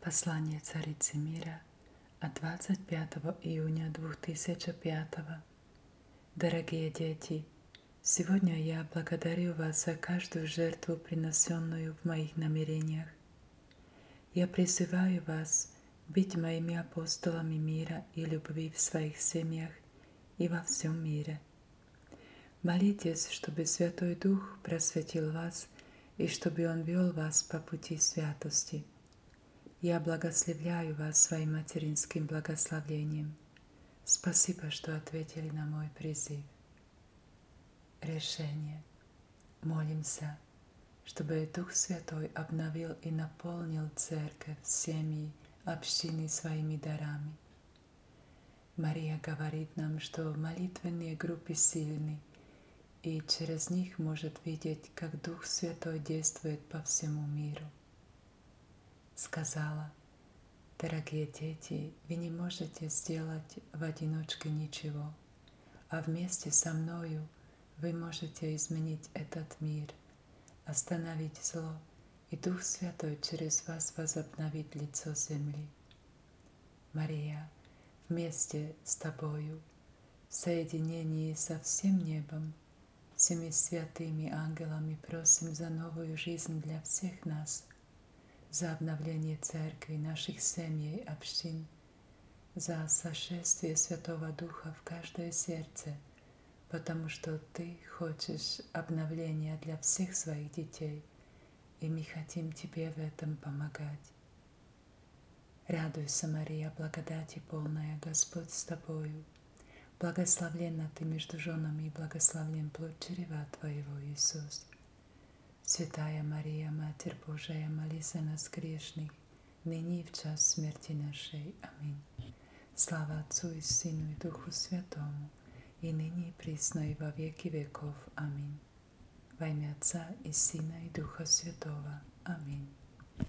Послание царицы мира от 25 июня 2005. Дорогие дети, сегодня я благодарю вас за каждую жертву, принесенную в моих намерениях. Я призываю вас быть моими апостолами мира и любви в своих семьях и во всем мире. Молитесь, чтобы Святой Дух просветил вас и чтобы Он вел вас по пути святости. Я благословляю вас своим материнским благословением. Спасибо, что ответили на мой призыв. Решение. Молимся, чтобы Дух Святой обновил и наполнил церковь, семьи, общины своими дарами. Мария говорит нам, что молитвенные группы сильны, и через них может видеть, как Дух Святой действует по всему миру. Сказала: дорогие дети, вы не можете сделать в одиночку ничего, а вместе со мною вы можете изменить этот мир, остановить зло, и Дух Святой через вас возобновит лицо земли. Мария, вместе с тобою, в соединении со всем небом, всеми святыми ангелами просим за новую жизнь для всех нас, за обновление Церкви, наших семей, общин, за сошествие Святого Духа в каждое сердце, потому что Ты хочешь обновления для всех своих детей, и мы хотим Тебе в этом помогать. Радуйся, Мария, благодати полная, Господь с Тобою, благословенна Ты между женами, и благословен плод чрева Твоего, Иисус. Святая Мария, Матерь Божия, молись за нас грешных, ныне и в час смерти нашей. Аминь. Слава Отцу и Сыну и Духу Святому, и ныне и присно и во веки веков. Аминь. Во имя Отца и Сына и Духа Святого. Аминь.